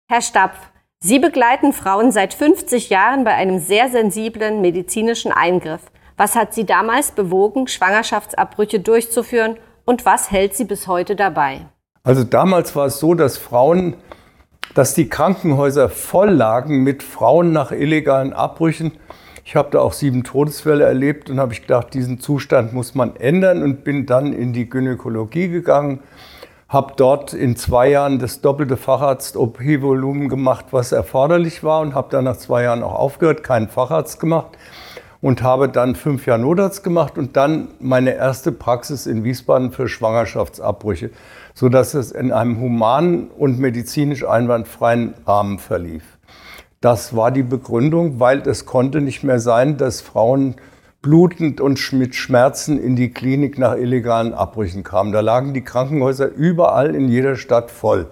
Herr Stapf, Sie begleiten Frauen seit 50 Jahren bei einem sehr sensiblen medizinischen Eingriff. Was hat Sie damals bewogen, Schwangerschaftsabbrüche durchzuführen und was hält Sie bis heute dabei? Also damals war es so, dass die Krankenhäuser voll lagen mit Frauen nach illegalen Abbrüchen. Ich habe da auch 7 Todesfälle erlebt und habe gedacht, diesen Zustand muss man ändern und bin dann in die Gynäkologie gegangen. Habe dort in 2 Jahren das doppelte Facharzt-OP-Volumen gemacht, was erforderlich war und habe dann nach 2 Jahren auch aufgehört, keinen Facharzt gemacht und habe dann 5 Jahre Notarzt gemacht und dann meine erste Praxis in Wiesbaden für Schwangerschaftsabbrüche, sodass es in einem humanen und medizinisch einwandfreien Rahmen verlief. Das war die Begründung, weil es konnte nicht mehr sein, dass Frauen blutend und mit Schmerzen in die Klinik nach illegalen Abbrüchen kamen. Da lagen die Krankenhäuser überall in jeder Stadt voll.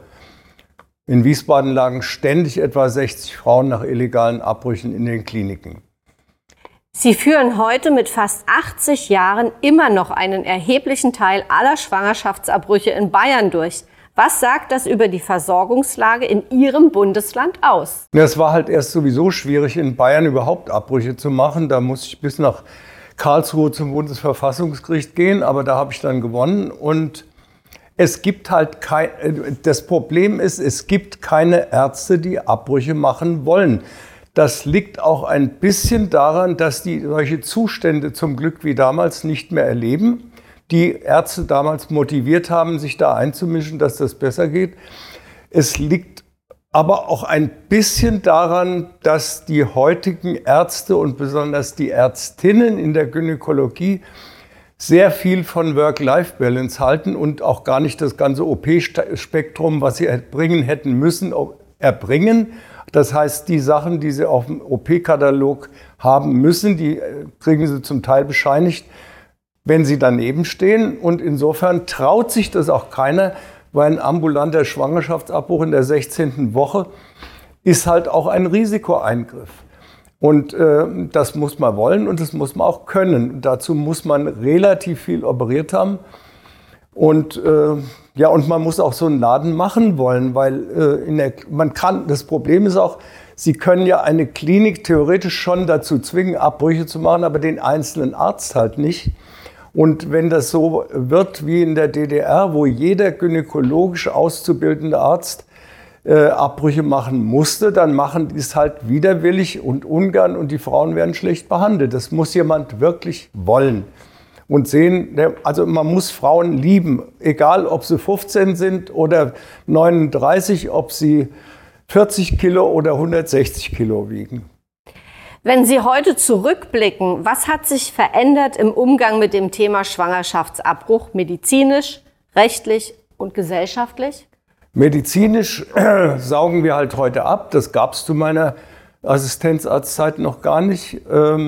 In Wiesbaden lagen ständig etwa 60 Frauen nach illegalen Abbrüchen in den Kliniken. Sie führen heute mit fast 80 Jahren immer noch einen erheblichen Teil aller Schwangerschaftsabbrüche in Bayern durch. Was sagt das über die Versorgungslage in Ihrem Bundesland aus? Ja, es war halt erst sowieso schwierig, in Bayern überhaupt Abbrüche zu machen. Da musste ich bis nach Karlsruhe zum Bundesverfassungsgericht gehen, aber da habe ich dann gewonnen. Und es gibt halt das Problem ist, es gibt keine Ärzte, die Abbrüche machen wollen. Das liegt auch ein bisschen daran, dass die solche Zustände zum Glück wie damals nicht mehr erleben. Die Ärzte damals motiviert haben, sich da einzumischen, dass das besser geht. Es liegt aber auch ein bisschen daran, dass die heutigen Ärzte und besonders die Ärztinnen in der Gynäkologie sehr viel von Work-Life-Balance halten und auch gar nicht das ganze OP-Spektrum, was sie erbringen hätten müssen, erbringen. Das heißt, die Sachen, die sie auf dem OP-Katalog haben müssen, die kriegen sie zum Teil bescheinigt, wenn sie daneben stehen. Und insofern traut sich das auch keiner, weil ein ambulanter Schwangerschaftsabbruch in der 16. Woche ist halt auch ein Risikoeingriff. Und das muss man wollen und das muss man auch können. Dazu muss man relativ viel operiert haben. Und und man muss auch so einen Laden machen wollen, weil das Problem ist auch, Sie können ja eine Klinik theoretisch schon dazu zwingen, Abbrüche zu machen, aber den einzelnen Arzt halt nicht. Und wenn das so wird wie in der DDR, wo jeder gynäkologisch auszubildende Arzt Abbrüche machen musste, dann machen die es halt widerwillig und ungern und die Frauen werden schlecht behandelt. Das muss jemand wirklich wollen und sehen. Also man muss Frauen lieben, egal ob sie 15 sind oder 39, ob sie 40 Kilo oder 160 Kilo wiegen. Wenn Sie heute zurückblicken, was hat sich verändert im Umgang mit dem Thema Schwangerschaftsabbruch, medizinisch, rechtlich und gesellschaftlich? Medizinisch saugen wir halt heute ab. Das gab es zu meiner Assistenzarztzeit noch gar nicht.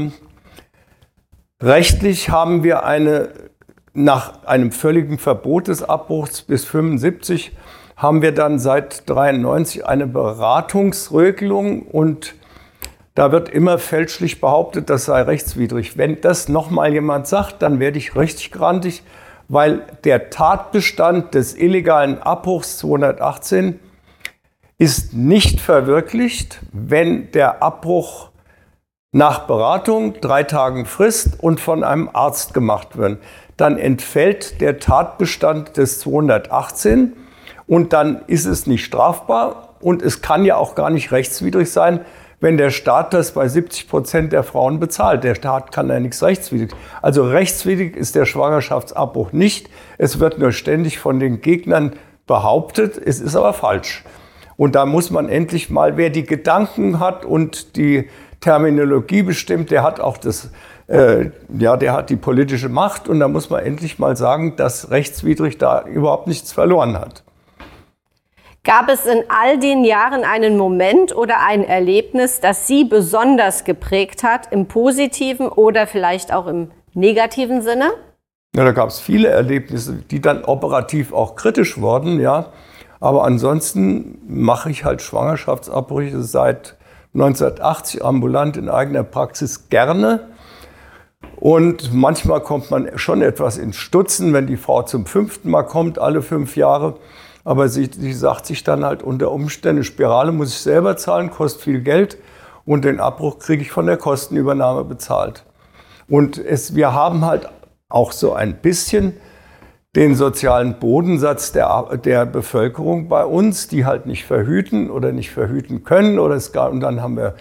Rechtlich haben wir nach einem völligen Verbot des Abbruchs bis 75 haben wir dann seit 93 eine Beratungsregelung und da wird immer fälschlich behauptet, das sei rechtswidrig. Wenn das nochmal jemand sagt, dann werde ich richtig grantig, weil der Tatbestand des illegalen Abbruchs 218 ist nicht verwirklicht, wenn der Abbruch nach Beratung 3 Tagen Frist und von einem Arzt gemacht wird. Dann entfällt der Tatbestand des 218 und dann ist es nicht strafbar und es kann ja auch gar nicht rechtswidrig sein, wenn der Staat das bei 70% der Frauen bezahlt. Der Staat kann ja nichts rechtswidrig. Also rechtswidrig ist der Schwangerschaftsabbruch nicht. Es wird nur ständig von den Gegnern behauptet, es ist aber falsch. Und da muss man endlich mal, wer die Gedanken hat und die Terminologie bestimmt, der hat auch der hat die politische Macht und da muss man endlich mal sagen, dass rechtswidrig da überhaupt nichts verloren hat. Gab es in all den Jahren einen Moment oder ein Erlebnis, das Sie besonders geprägt hat, im positiven oder vielleicht auch im negativen Sinne? Ja, da gab es viele Erlebnisse, die dann operativ auch kritisch wurden, ja. Aber ansonsten mache ich halt Schwangerschaftsabbrüche seit 1980 ambulant in eigener Praxis gerne. Und manchmal kommt man schon etwas ins Stutzen, wenn die Frau zum 5. Mal kommt, alle 5 Jahre. Aber sie sagt sich dann halt unter Umständen, Spirale muss ich selber zahlen, kostet viel Geld und den Abbruch kriege ich von der Kostenübernahme bezahlt. Und wir haben halt auch so ein bisschen den sozialen Bodensatz der Bevölkerung bei uns, die halt nicht verhüten oder nicht verhüten können. Und dann haben wir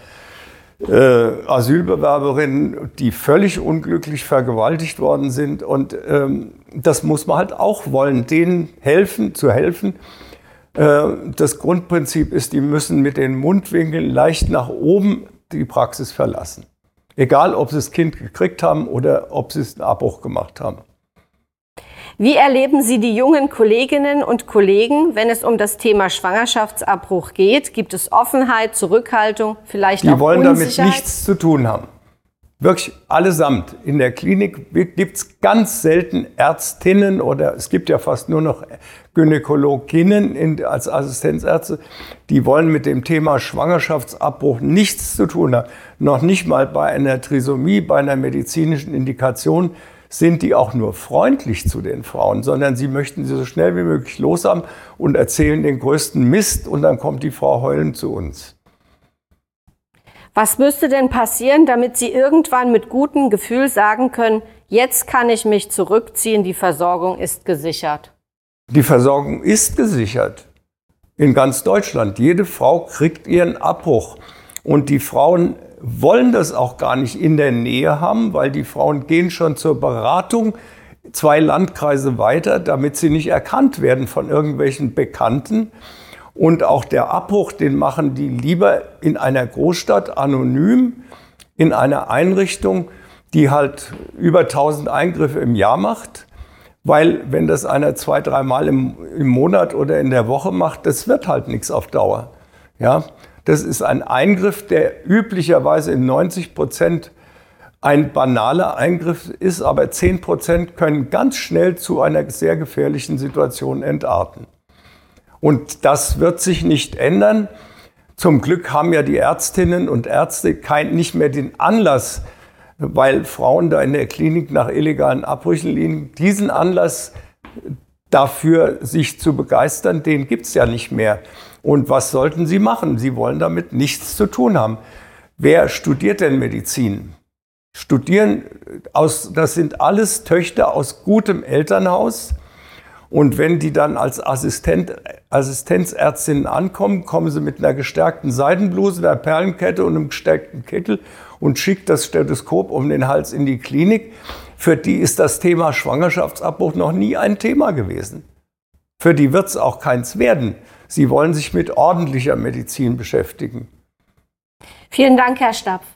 Asylbewerberinnen, die völlig unglücklich vergewaltigt worden sind. Und das muss man halt auch wollen, denen zu helfen. Das Grundprinzip ist, die müssen mit den Mundwinkeln leicht nach oben die Praxis verlassen. Egal, ob sie das Kind gekriegt haben oder ob sie einen Abbruch gemacht haben. Wie erleben Sie die jungen Kolleginnen und Kollegen, wenn es um das Thema Schwangerschaftsabbruch geht? Gibt es Offenheit, Zurückhaltung, vielleicht auch Unsicherheit? Die wollen damit nichts zu tun haben. Wirklich allesamt. In der Klinik gibt es ganz selten Ärztinnen oder es gibt ja fast nur noch Gynäkologinnen als Assistenzärzte, die wollen mit dem Thema Schwangerschaftsabbruch nichts zu tun haben. Noch nicht mal bei einer Trisomie, bei einer medizinischen Indikation sind die auch nur freundlich zu den Frauen, sondern sie möchten sie so schnell wie möglich loshaben und erzählen den größten Mist und dann kommt die Frau heulend zu uns. Was müsste denn passieren, damit Sie irgendwann mit gutem Gefühl sagen können, jetzt kann ich mich zurückziehen, die Versorgung ist gesichert? Die Versorgung ist gesichert in ganz Deutschland. Jede Frau kriegt ihren Abbruch und die Frauen wollen das auch gar nicht in der Nähe haben, weil die Frauen gehen schon zur Beratung 2 Landkreise weiter, damit sie nicht erkannt werden von irgendwelchen Bekannten. Und auch der Abbruch, den machen die lieber in einer Großstadt anonym, in einer Einrichtung, die halt über 1000 Eingriffe im Jahr macht. Weil wenn das einer 2-3 Mal im Monat oder in der Woche macht, das wird halt nichts auf Dauer. Ja? Das ist ein Eingriff, der üblicherweise in 90% ein banaler Eingriff ist, aber 10% können ganz schnell zu einer sehr gefährlichen Situation entarten. Und das wird sich nicht ändern. Zum Glück haben ja die Ärztinnen und Ärzte nicht mehr den Anlass, weil Frauen da in der Klinik nach illegalen Abbrüchen liegen, diesen Anlass dafür, sich zu begeistern, den gibt es ja nicht mehr. Und was sollten sie machen? Sie wollen damit nichts zu tun haben. Wer studiert denn Medizin? Das sind alles Töchter aus gutem Elternhaus. Und wenn die dann als Assistenzärztinnen ankommen, kommen sie mit einer gestärkten Seidenbluse, einer Perlenkette und einem gestärkten Kittel und schickt das Stethoskop um den Hals in die Klinik. Für die ist das Thema Schwangerschaftsabbruch noch nie ein Thema gewesen. Für die wird es auch keins werden. Sie wollen sich mit ordentlicher Medizin beschäftigen. Vielen Dank, Herr Stapf.